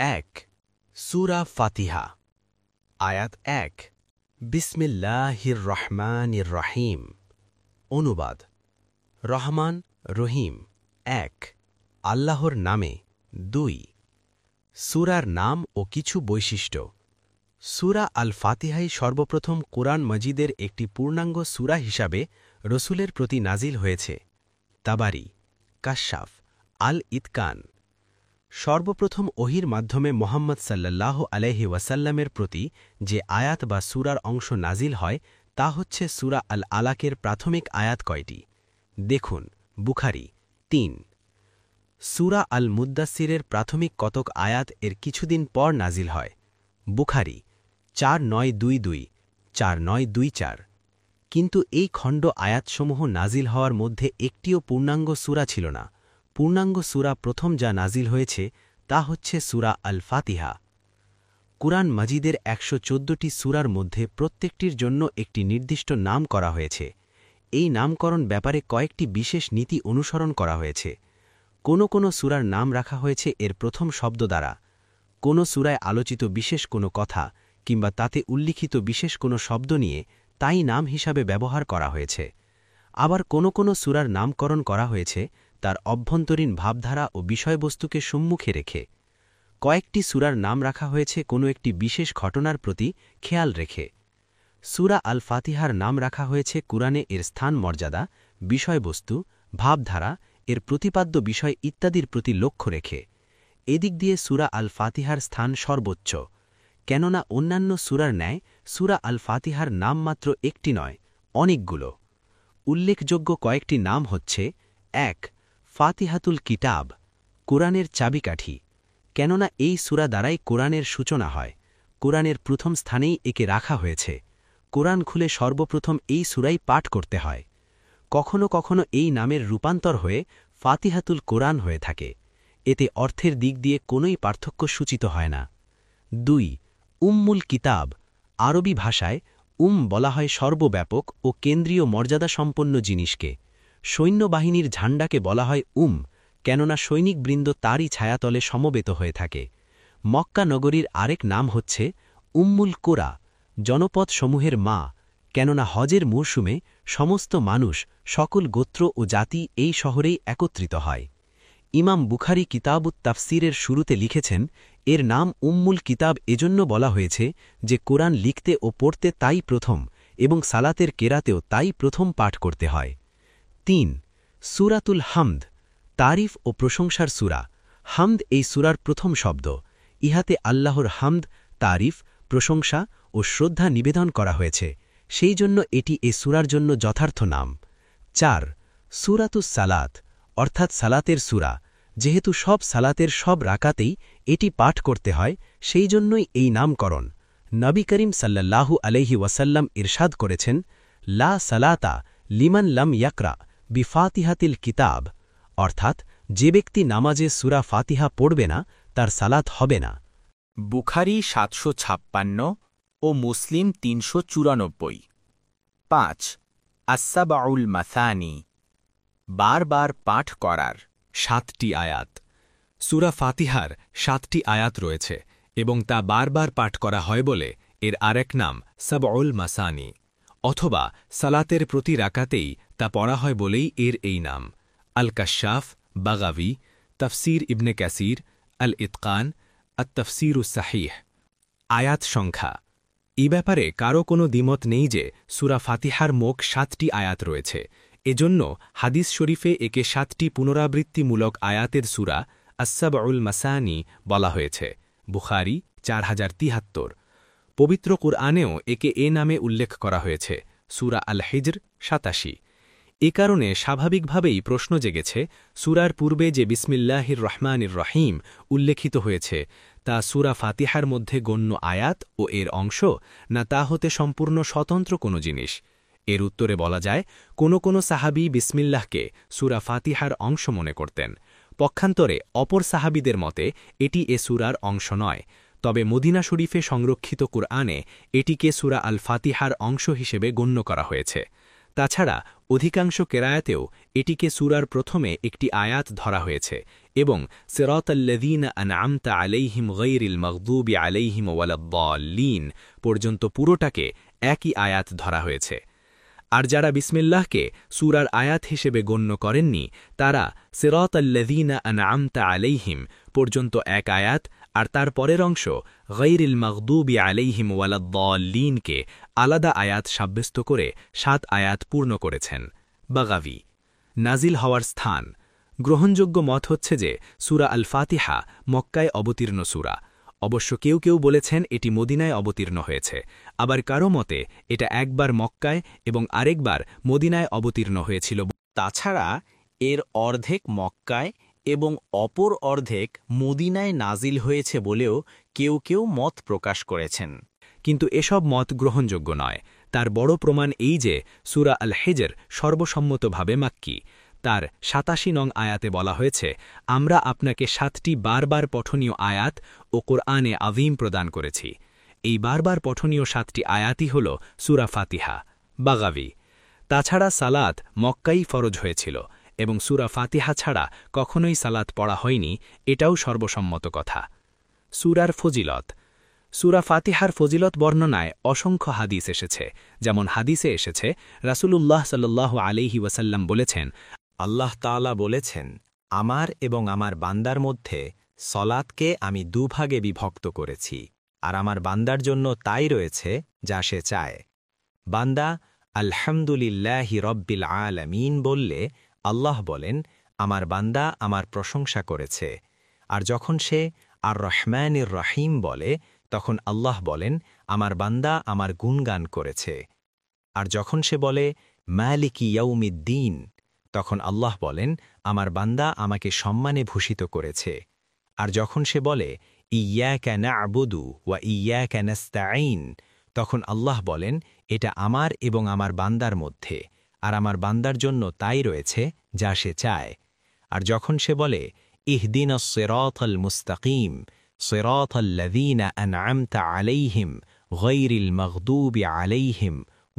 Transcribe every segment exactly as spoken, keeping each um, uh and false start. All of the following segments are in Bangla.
এক সূরা ফাতিহা আয়াত এক বিসমিল্লাহির রহমানির রহিম অনুবাদ রহমান রহিম এক আল্লাহর নামে দুই সূরার নাম ও কিছু বৈশিষ্ট্য সূরা আল ফাতিহাই সর্বপ্রথম কোরআন মজিদের একটি পূর্ণাঙ্গ সূরা হিসাবে রসুলের প্রতি নাজিল হয়েছে তাবারি কাশাফ আল ইতকান সর্বপ্রথম ওহির মাধ্যমে মোহাম্মদ সাল্লাল্লাহু আলাইহি ওয়াসাল্লামের প্রতি যে আয়াত বা সূরার অংশ নাজিল হয় তা হচ্ছে সূরা আল আলাকের প্রাথমিক আয়াত কয়টি দেখুন বুখারী তিন সূরা আল মুদ্দাসিরের প্রাথমিক কতক আয়াত এর কিছুদিন পর নাজিল হয় বুখারী চার নয় দুই দুই চার নয় দুই চার কিন্তু এই খণ্ড আয়াতসমূহ নাজিল হওয়ার মধ্যে একটিও পূর্ণাঙ্গ সূরা ছিল না পূর্ণাঙ্গ সূরা প্রথম যা নাজিল হয়েছে তা হচ্ছে সূরা আল ফাতিহা কুরআন মাজিদের একশো চোদ্দটি সূরার মধ্যে প্রত্যেকটির জন্য একটি নির্দিষ্ট নাম করা হয়েছে এই নামকরণ ব্যাপারে কয়েকটি বিশেষ নীতি অনুসরণ করা হয়েছে কোনো কোনো সূরার নাম রাখা হয়েছে এর প্রথম শব্দ দ্বারা কোনো সূরায় আলোচিত বিশেষ কোনো কথা কিংবা তাতে উল্লিখিত বিশেষ কোনো শব্দ নিয়ে তাই নাম হিসাবে ব্যবহার করা হয়েছে আবার কোনো কোনো সূরার নামকরণ করা হয়েছে তার অভ্যন্তরীণ ভাবধারা ও বিষয়বস্তুকে সম্মুখে রেখে কয়েকটি সূরার নাম রাখা হয়েছে কোনো একটি বিশেষ ঘটনার প্রতি খেয়াল রেখে সূরা আল ফাতিহার নাম রাখা হয়েছে কুরআনে এর স্থান মর্যাদা বিষয়বস্তু ভাবধারা এর প্রতিপাদ্য বিষয় ইত্যাদির প্রতি লক্ষ্য রেখে এদিক দিয়ে সূরা আল ফাতিহার স্থান সর্বোচ্চ কেননা অন্যান্য সূরার ন্যায় সূরা আল ফাতিহার নাম মাত্র একটি নয় অনেকগুলো উল্লেখযোগ্য কয়েকটি নাম হচ্ছে এক ফাতিহাতুল কিতাব কোরআনের চাবিকাঠি কেননা এই সূরা দ্বারাই কোরআনের সূচনা হয় কোরআনের প্রথম স্থানেই একে রাখা হয়েছে কোরআন খুলে সর্বপ্রথম এই সূরাই পাঠ করতে হয় কখনো কখনো এই নামের রূপান্তর হয়ে ফাতিহাতুল কোরআন হয়ে থাকে এতে অর্থের দিক দিয়ে কোনোই পার্থক্য সূচিত হয় না দুই উম্মুল কিতাব আরবি ভাষায় উম বলা হয় সর্বব্যাপক ও কেন্দ্রীয় মর্যাদাসম্পন্ন জিনিসকে সৈন্যবাহিনীর ঝান্ডাকে বলা হয় উম কেননা সৈনিকবৃন্দ তারই ছায়াতলে সমবেত হয়ে থাকে মক্কা নগরীর আরেক নাম হচ্ছে উম্মুল কোরা জনপদসমূহের মা কেননা হজের মরশুমে সমস্ত মানুষ সকল গোত্র ও জাতি এই শহরেই একত্রিত হয় ইমাম বুখারী কিতাবুত তাফসিরের শুরুতে লিখেছেন এর নাম উম্মুল কিতাব এজন্য বলা হয়েছে যে কোরআন লিখতে ও পড়তে তাই প্রথম এবং সালাতের কেরাতেও তাই প্রথম পাঠ করতে হয় তিন সূরাতুল হামদ তারিফ ও প্রশংসার সূরা হামদ এই সূরার প্রথম শব্দ ইহাতে আল্লাহর হামদ তারিফ প্রশংসা ও শ্রদ্ধা নিবেদন করা হয়েছে সেই জন্য এটি এ সূরার জন্য যথার্থ নাম চার সূরাতুস সালাত অর্থাৎ সালাতের সূরা যেহেতু সব সালাতের সব রাকাতেই এটি পাঠ করতে হয় সেই জন্যই এই নামকরণ নবী করিম সাল্লাল্লাহু আলাইহি ওয়াসাল্লাম ইরশাদ করেছেন লা সালাতা লিমান লাম ইয়াকরা বিফাতিহাতিল কিতাব অর্থাৎ যে ব্যক্তি নামাজে সূরা ফাতিহা পড়বে না তার সালাত হবে না বুখারী সাতশো ছাপ্পান্ন ও মুসলিম তিনশো চুরানব্বই পাঁচ আসসাবাউল মাসানি বারবার পাঠ করার সাতটি আয়াত সূরা ফাতিহার সাতটি আয়াত রয়েছে এবং তা বারবার পাঠ করা হয় বলে এর আরেক নাম সাবউল মাসানি অথবা সালাতের প্রতি রাকাতেই তা পড়া হয় বলেই এর এই নাম আল কাশাফ বাগাভি তফসির ইবনে কাসির আল ইতকান আত তফসিরুস সাহিহ আয়াত সংখ্যা এই ব্যাপারে কারও কোনো দ্বিমত নেই যে সূরা ফাতিহার মোট সাতটি আয়াত রয়েছে এজন্য হাদিস শরীফে একে সাতটি পুনরাবৃত্তিমূলক আয়াতের সূরা আসসাবউল মাসানি বলা হয়েছে বুখারী চার হাজার তিহাত্তর পবিত্র কুরআনেও একে এ নামে উল্লেখ করা হয়েছে সূরা আল হিজর সাতাশি এ কারণে স্বাভাবিকভাবেই প্রশ্ন জেগেছে সূরার পূর্বে যে বিসমিল্লাহির রহমানির রহিম উল্লেখিত হয়েছে তা সূরা ফাতিহার মধ্যে গণ্য আয়াত ও এর অংশ না তা হতে সম্পূর্ণ স্বতন্ত্র কোনো জিনিস এর উত্তরে বলা যায় কোনো কোনো সাহাবী বিসমিল্লাহকে সূরা ফাতিহার অংশ মনে করতেন পক্ষান্তরে অপর সাহাবীদের মতে এটি এ সূরার অংশ নয় তবে মদিনা শরীফে সংরক্ষিত কুরআনে এটিকে সূরা আল ফাতিহার অংশ হিসেবে গণ্য করা হয়েছে তাছাড়া অধিকাংশ কেরায়াতেও এটিকে সূরার প্রথমে একটি আয়াত ধরা হয়েছে এবং সিরাতাল্লাযীনা আনআমতা আলাইহিম গায়রিল মাগদুবি আলাইহিম ওয়ালাদ-দাল্লিন পর্যন্ত পুরোটাকে একই আয়াত ধরা হয়েছে। আর যারা বিসমিল্লাহকে সূরার আয়াত হিসেবে গণ্য করেননি তারা সিরাতাল্লাযীনা আনআমতা আলাইহিম পর্যন্ত এক আয়াত আর তার পরের অংশ গায়রিল মাগদুবি আলাইহিম ওয়ালাদ-দাল্লিনকে আলাদা আয়াত সাব্যস্ত করে সাত আয়াত পূর্ণ করেছেন। বাগাভী। নাজিল হওয়ার স্থান। গ্রহণযোগ্য মত হচ্ছে যে সূরা আল ফাতিহা মক্কায় অবতীর্ণ সূরা। অবশ্য কেউ কেউ বলেছেন এটি মদিনায় অবতীর্ণ হয়েছে, আবার কারো মতে এটা একবার মক্কায় এবং আরেকবার মদিনায় অবতীর্ণ হয়েছিল। তাছাড়া এর অর্ধেক মক্কায় এবং অপর অর্ধেক মদিনায় নাজিল হয়েছে বলেও কেউ কেউ মত প্রকাশ করেছেন। কিন্তু এসব মত গ্রহণযোগ্য নয়। তার বড় প্রমাণ এই যে সূরা আল হিজর সর্বসম্মতভাবে মাক্কী। তার সাতাশি নং আয়াতে বলা হয়েছে, আমরা আপনাকে সাতটি বারবার পঠনীয় আয়াত ও কোরআনে আযীম প্রদান করেছি। এই বারবার পঠনীয় সাতটি আয়াতই হল সূরা ফাতিহা। বাগাভী। তাছাড়া সালাত মক্কাই ফরজ হয়েছিল এবং সূরা ফাতিহা ছাড়া কখনোই সালাত পড়া হয়নি, এটাও সর্বসম্মত কথা। সূরার ফজিলত। সূরা ফাতিহার ফজিলত বর্ণনায় অসংখ্য হাদিস এসেছে। যেমন হাদিসে এসেছে, রাসূলুল্লাহ সাল্লাল্লাহু আলাইহি ওয়াসাল্লাম বলেছেন, আল্লাহ তাআলা বলেছেন, আমার এবং আমার বান্দার মধ্যে সলাতকে আমি দুভাগে বিভক্ত করেছি, আর আমার বান্দার জন্য তাই রয়েছে যা সে চায়। বান্দা আলহামদুলিল্লাহি রব্বিল আলামিন বললে আল্লাহ বলেন, আমার বান্দা আমার প্রশংসা করেছে। আর যখন সে আর রহমানির রহিম বলে তখন আল্লাহ বলেন, আমার বান্দা আমার গুণগান করেছে। আর যখন সে বলে মালিকি ইয়াউমিদ্দিন তখন আল্লাহ বলেন, আমার বান্দা আমাকে সম্মানে ভূষিত করেছে। আর যখন সে বলে ইয়াকা না'বুদু ওয়া ইয়াকা নাস্তাঈন তখন আল্লাহ বলেন, এটা আমার এবং আমার বান্দার মধ্যে, আর আমার বান্দার জন্য তাই রয়েছে যা সে চায়। আর যখন সে বলে ইহদিনাস সিরাতাল মুস্তাকিম সিরাতাল্লাযীনা আন'আমতা আলাইহিম গায়রিল মাগদুবি আলাইহিম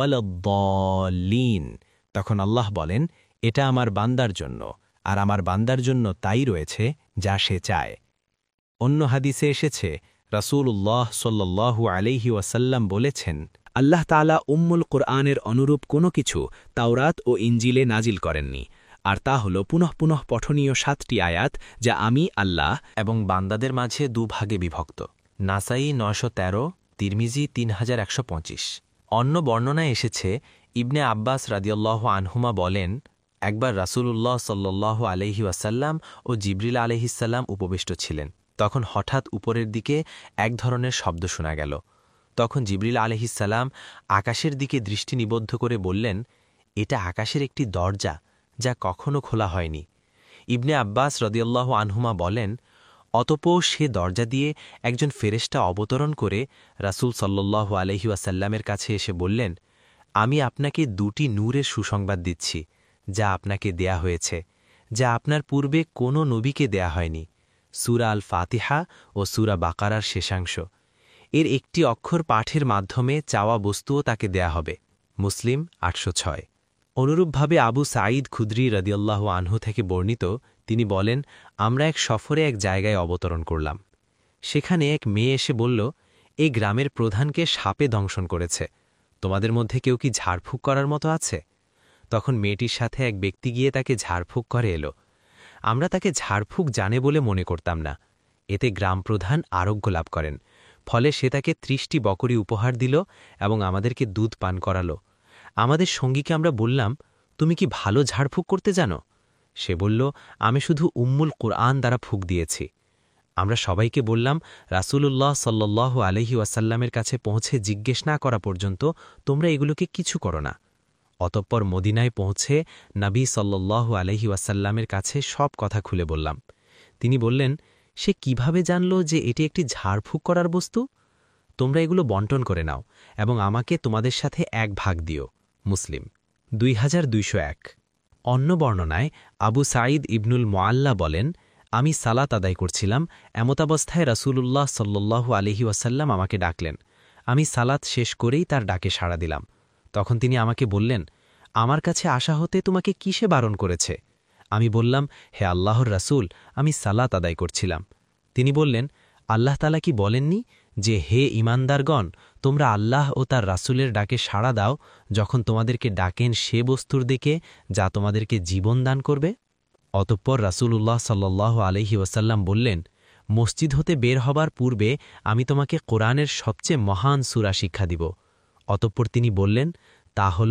ওয়ালাদ-দাল্লিন তখন আল্লাহ বলেন, এটা আমার বান্দার জন্য, আর আমার বান্দার জন্য তাই রয়েছে যা সে চায়। অন্য হাদিসে এসেছে, রাসূলুল্লাহ সাল্লাল্লাহু আলাইহি ওয়াসাল্লাম বলেছেন, আল্লাহ তাআলা উম্মুল কুরআনের অনুরূপ কোনো কিছু তাওরাত ও ইঞ্জিলে নাজিল করেননি, আর তা হল পুনঃ পুনঃ পঠনীয় সাতটি আয়াত যা আমি আল্লাহ এবং বান্দাদের মাঝে দুভাগে বিভক্ত। নাসাই নয়শো তেরো, তিরমিজি তিন হাজার একশো পঁচিশ। অন্য বর্ণনায় এসেছে, ইবনে আব্বাস রাদিয়াল্লাহু আনহুমা বলেন, একবার রাসূলুল্লাহ সাল্লাল্লাহু আলাইহি ওয়াসাল্লাম ও জিবরিল আলাইহিসসালাম উপবিষ্ট ছিলেন। তখন হঠাৎ উপরের দিকে এক ধরনের শব্দ শোনা গেল। তখন জিবরিল আলাইহিসসালাম আকাশের দিকে দৃষ্টি নিবদ্ধ করে বললেন, এটা আকাশের একটি দরজা যা কখনো খোলা হয়নি। ইবনে আব্বাস রাদিয়াল্লাহু আনহুমা বলেন, অতঃপর সে দরজা দিয়ে একজন ফেরেশতা অবতরণ করে রাসূল সাল্লাল্লাহু আলাইহি ওয়াসাল্লামের কাছে এসে বললেন, আমি আপনাকে দুটি নূরের সুসংবাদ দিচ্ছি যা আপনাকে দেয়া হয়েছে, যা আপনার পূর্বে কোনো নবীকে দেয়া হয়নি, সূরা আল ফাতিহা ও সূরা বাকারার শেষাংশ। এর একটি অক্ষর পাঠের মাধ্যমে চাওয়া বস্তুও তাকে দেয়া হবে। মুসলিম আটশো ছয়। অনুরূপভাবে আবু সাঈদ খুদরি রাদিয়াল্লাহু আনহু থেকে বর্ণিত, তিনি বলেন, আমরা এক সফরে এক জায়গায় অবতরণ করলাম। সেখানে এক মেয়ে এসে বলল, এই গ্রামের প্রধানকে সাপে দংশন করেছে, তোমাদের মধ্যে কেউ কি ঝাড়ফুঁক করার মতো আছে? তখন মেয়েটির সাথে এক ব্যক্তি গিয়ে তাকে ঝাড়ফুঁক করে এলো। আমরা তাকে ঝাড়ফুঁক জানে বলে মনে করতাম না। এতে গ্রাম প্রধান আরোগ্য লাভ করেন। ফলে সে তাকে ত্রিশটি বকরি উপহার দিল এবং আমাদেরকে দুধ পান করালো। আমাদের সঙ্গীকে আমরা বললাম, তুমি কি ভালো ঝাড়ফুঁক করতে জানো? সে বলল, আমি শুধু উম্মুল কুরআন দ্বারা ফুঁক দিয়েছি। আমরা সবাইকে বললাম, রাসূলুল্লাহ সাল্লাল্লাহু আলাইহি ওয়াসাল্লামের কাছে পৌঁছে জিজ্ঞেস না করা পর্যন্ত তোমরা এগুলোকে কিছু করো না। অতঃপর মদিনায় পৌঁছে নবী সাল্লাল্লাহু আলাইহি ওয়াসাল্লামের কাছে সব কথা খুলে বললাম। তিনি বললেন, সে কিভাবে জানল যে এটি একটি ঝাড়ফুঁক করার বস্তু? তোমরা এগুলো বন্টন করে নাও এবং আমাকে তোমাদের সাথে এক ভাগ দিও। মুসলিম দুই হাজার দুইশো এক। অন্য বর্ণনায় আবু সাঈদ ইবনুল মুআল্লা বলেন, আমি সালাত আদায় করছিলাম, এমতাবস্থায় রাসূলুল্লাহ সাল্লাল্লাহু আলাইহি ওয়াসাল্লাম আমাকে ডাকলেন। আমি সালাত শেষ করেই তার ডাকে সাড়া দিলাম। তখন তিনি আমাকে বললেন, আমার কাছে আসা হতে তোমাকে কিসে বারণ করেছে? আমি বললাম, হে আল্লাহর রাসূল, আমি সালাত আদায় করছিলাম। তিনি বললেন, আল্লাহ তাআলা কি বলেননি যে, হে ঈমানদারগণ, তোমরা আল্লাহ ও তার রাসূলের ডাকে সাড়া দাও যখন তোমাদেরকে ডাকেন সে বস্তুর দিকে যা তোমাদেরকে জীবন দান করবে? অতঃপর রাসূলুল্লাহ সাল্লাল্লাহু আলাইহি ওয়াসাল্লাম বললেন, মসজিদ হতে বের হবার পূর্বে আমি তোমাকে কোরআনের সবচেয়ে মহান সূরা শিক্ষা দিব। অতঃপর তিনি বললেন, তা হল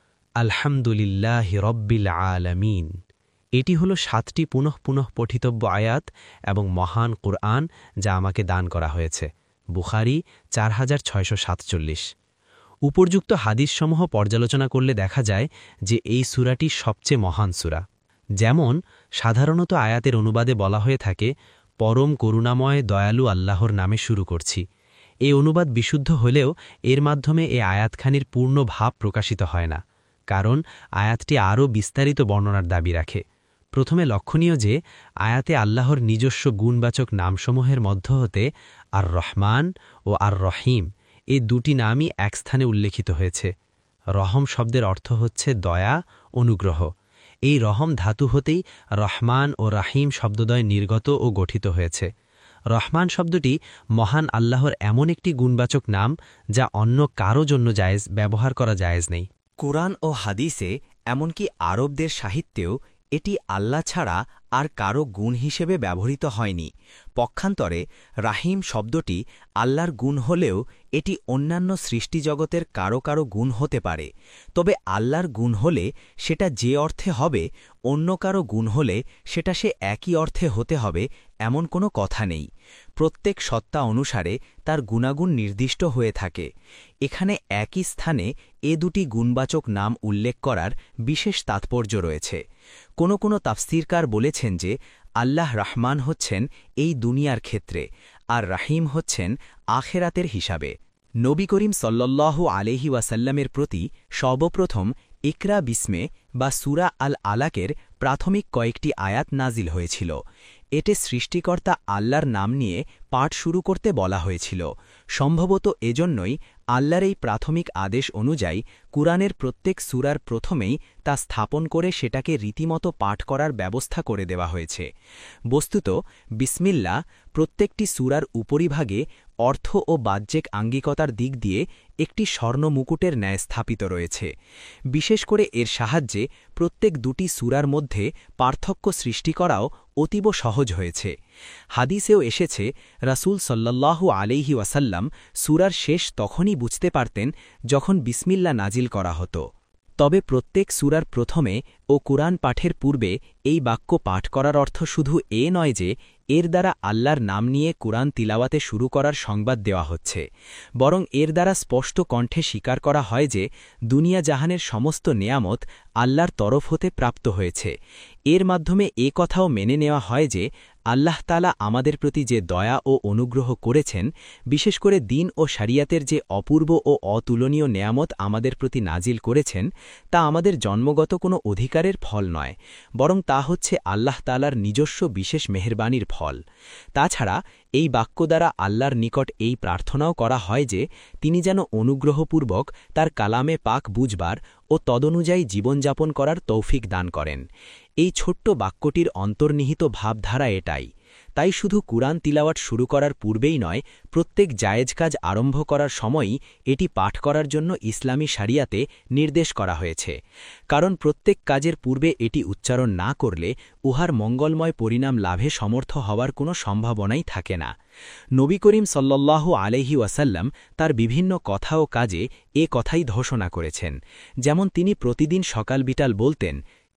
আলহামদুলিল্লাহি রব্বিল আলামিন। এটি হল সাতটি পুনঃ পুনঃ পঠিতব্য আয়াত এবং মহান কুরআন যা আমাকে দান করা হয়েছে। বুখারী চার হাজার ছয়শো সাতচল্লিশ। উপর্যুক্ত হাদিসসমূহ পর্যালোচনা করলে দেখা যায় যে এই সূরাটি সবচেয়ে মহান সূরা। যেমন সাধারণত আয়াতের অনুবাদে বলা হয়ে থাকে, পরম করুণাময় দয়ালু আল্লাহর নামে শুরু করছি। এই অনুবাদ বিশুদ্ধ হলেও এর মাধ্যমে এ আয়াতখানির পূর্ণ ভাব প্রকাশিত হয় না, কারণ আয়াতটি আরও বিস্তারিত বর্ণনার দাবি রাখে। প্রথমে লক্ষণীয় যে আয়াতে আল্লাহর নিজস্ব গুণবাচক নামসমূহের মধ্য হতে আর রহমান ও আর রহিম এই দুটি নামই এক স্থানে উল্লেখিত হয়েছে। রহম শব্দের অর্থ হচ্ছে দয়া, অনুগ্রহ। এই রহম ধাতু হতেই রহমান ও রাহিম শব্দদ্বয় নির্গত ও গঠিত হয়েছে। রহমান শব্দটি মহান আল্লাহর এমন একটি গুণবাচক নাম যা অন্য কারো জন্য জায়েজ ব্যবহার করা জায়েজ নেই। কুরআন ও হাদিসে এমনকি আরবদের সাহিত্যেও এটি আল্লাহ ছাড়া আর কারো গুণ হিসেবে ব্যবহৃত হয়নি। পক্ষান্তরে রাহিম শব্দটি আল্লাহর গুণ হলেও এটি অন্যান্য সৃষ্টিজগতের কারো কারো গুণ হতে পারে। তবে আল্লাহর গুণ হলে সেটা যে অর্থে হবে, অন্য কারো গুণ হলে সেটা সে একই অর্থে হতে হবে এমন কোনো কথা নেই। প্রত্যেক সত্তা অনুসারে তার গুণাগুণ নির্দিষ্ট হয়ে থাকে। এখানে একই স্থানে এ দুটি গুণবাচক নাম উল্লেখ করার বিশেষ তাৎপর্য রয়েছে। কোনো কোনো তাফসীরকার বলেছেন যে আল্লাহ রহমান হচ্ছেন এই দুনিয়ার ক্ষেত্রে, আর রাহিম হচ্ছেন আখেরাতের হিসাবে। নবী করিম সাল্লাল্লাহু আলাইহি ওয়াসাল্লামের প্রতি সর্বপ্রথম ইকরা বিসমে বা সূরা আল আলাকের প্রাথমিক কয়েকটি আয়াত নাজিল হয়েছিল। এতে সৃষ্টিকর্তা আল্লাহর নাম নিয়ে পাঠ শুরু করতে বলা হয়েছিল। সম্ভবত এজন্যই আল্লাহর এই প্রাথমিক আদেশ অনুযায়ী কুরআনের প্রত্যেক সূরার প্রথমেই তা স্থাপন করে সেটাকে রীতিমতো পাঠ করার ব্যবস্থা করে দেওয়া হয়েছে। বস্তুত বিসমিল্লাহ প্রত্যেকটি সূরার উপরিভাগে অর্থ ও বাহ্যিক আঙ্গিকতার দিক দিয়ে একটি স্বর্ণ মুকুটের ন্যায় স্থাপিত রয়েছে। বিশেষ করে এর সাহায্যে প্রত্যেক দুটি সূরার মধ্যে পার্থক্য সৃষ্টি করাও অতীব সহজ হয়েছে। হাদিসেও এসেছে, রাসূল সাল্লাল্লাহু আলাইহি ওয়াসাল্লাম সূরার শেষ তখনই বুঝতে পারতেন যখন বিসমিল্লাহ নাজিল করা হতো। তবে প্রত্যেক সূরার প্রথমে ও কুরআন পাঠের পূর্বে এই বাক্য পাঠ করার অর্থ শুধু এ নয় যে এর দ্বারা আল্লাহর নাম নিয়ে কুরআন তিলাওয়াতে শুরু করার সংবাদ দেওয়া হচ্ছে, বরং এর দ্বারা স্পষ্ট কণ্ঠে স্বীকার করা হয় যে দুনিয়া জাহানের সমস্ত নেয়ামত আল্লাহর তরফ হতে প্রাপ্ত হয়েছে। এর মাধ্যমে এ কথাও মেনে নেওয়া হয় যে আল্লাহ তাআলা আমাদের প্রতি যে দয়া ও অনুগ্রহ করেছেন, বিশেষ করে দ্বীন ও শরিয়াতের যে অপূর্ব ও অতুলনীয় নেয়ামত আমাদের প্রতি নাজিল করেছেন, তা আমাদের জন্মগত কোনো অধিকারের ফল নয়, বরং তা হচ্ছে আল্লাহ তাআলার নিজস্ব বিশেষ মেহেরবানির ফল। তাছাড়া এই বাক্য দ্বারা আল্লাহর নিকট এই প্রার্থনাও করা হয় যে তিনি যেন অনুগ্রহপূর্বক তার কালামে পাক বুঝবার ও তদনুযায়ী জীবনযাপন করার তৌফিক দান করেন। এই ছোট্ট বাক্যটির অন্তর্নিহিত ভাবধারা এটাই। তাই শুধু কুরআন তিলাওয়াত শুরু করার পূর্বেই নয়, প্রত্যেক জায়েজ কাজ আরম্ভ করার সময়ই এটি পাঠ করার জন্য ইসলামী শরিয়াতে নির্দেশ করা হয়েছে। কারণ প্রত্যেক কাজের পূর্বে এটি উচ্চারণ না করলে উহার মঙ্গলময় পরিণাম লাভে সমর্থ হওয়ার কোনো সম্ভাবনাই থাকে না। নবী করিম সাল্লাল্লাহু আলাইহি ওয়াসাল্লাম তার বিভিন্ন কথা ও কাজে এ কথাই ঘোষণা করেছেন। যেমন তিনি প্রতিদিন সকাল বিকাল বলতেন,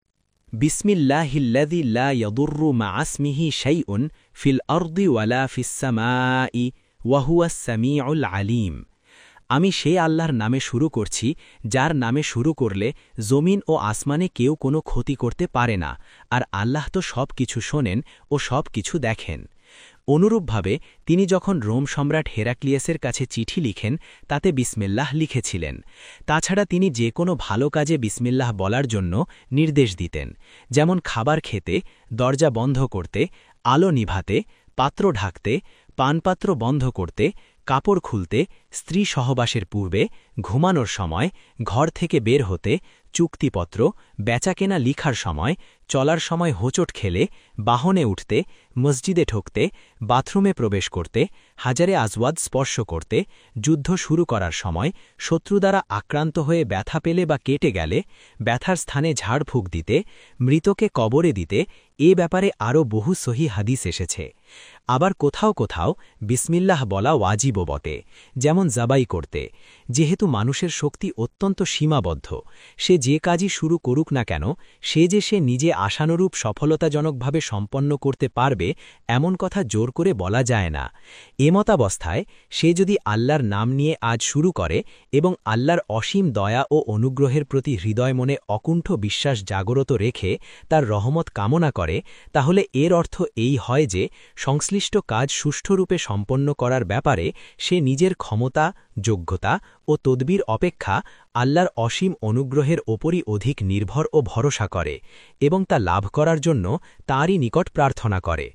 বিসমিল্লাহিল্লাযী লা ইয়াদুররু মা ইসমিহি শাইউন ফিল আরদি ওয়ালা ফিস সামাই ওয়া হুয়াস সামিউল আলীম। আমি সেই আল্লাহর নামে শুরু করছি যার নামে শুরু করলে জমিন ও আসমানে কেউ কোনো ক্ষতি করতে পারে না, আর আল্লাহ তো সব কিছু শোনেন ও সব কিছু দেখেন। অনুরূপভাবে তিনি যখন রোম সম্রাট হেরাক্লিয়াসের কাছে চিঠি লিখেন তাতে বিসমিল্লাহ লিখেছিলেন। তাছাড়া তিনি যে কোনো ভালো কাজে বিসমিল্লাহ বলার জন্য নির্দেশ দিতেন, যেমন খাবার খেতে, দরজা বন্ধ করতে, আলো নিভাতে, পাত্র ঢাকতে, পানপাত্র বন্ধ করতে, কাপড় খুলতে, স্ত্রী সহবাসের পূর্বে, ঘুমানোর সময়, ঘর থেকে বের হতে, চুক্তিপত্র, বেচাকেনা লিখার সময়, চলার সময় হোঁচট খেলে, বাহনে উঠতে, মসজিদে ঠকতে, বাথরুমে প্রবেশ করতে, হাজারে আজওয়াদ স্পর্শ করতে, যুদ্ধ শুরু করার সময়, শত্রু দ্বারা আক্রান্ত হয়ে ব্যথা পেলে বা কেটে গেলে, ব্যথার স্থানে ঝাড়ফুঁক দিতে, মৃতকে কবরে দিতে, এ ব্যাপারে আরও বহু সহি হাদিস এসেছে। আবার কোথাও কোথাও বিসমিল্লাহ বলা ওয়াজিবও বটে, যেমন জাবাই করতে। যেহেতু মানুষের শক্তি অত্যন্ত সীমাবদ্ধ, সে যে কাজই শুরু করুক না কেন, সে যে সে নিজে আশানুরূপ সফলতাজনকভাবে সম্পন্ন করতে পারবে এমন কথা জোর করে বলা যায় না। এমতাবস্থায় সে যদি আল্লাহর নাম নিয়ে আজ শুরু করে এবং আল্লাহর অসীম দয়া ও অনুগ্রহের প্রতি হৃদয় মনে অকুণ্ঠ বিশ্বাস জাগরত রেখে তার রহমত কামনা করে, তাহলে এর অর্থ এই হয় যে সংশ্লিষ্ট কাজ সুষ্ঠুরূপে সম্পন্ন করার ব্যাপারে সে নিজের ক্ষমতা, যোগ্যতা ও তদবির অপেক্ষা আল্লাহর অসীম অনুগ্রহের ওপরই অধিক নির্ভর ও ভরসা করে এবং তা লাভ করার জন্য তাঁরই নিকট প্রার্থনা করে।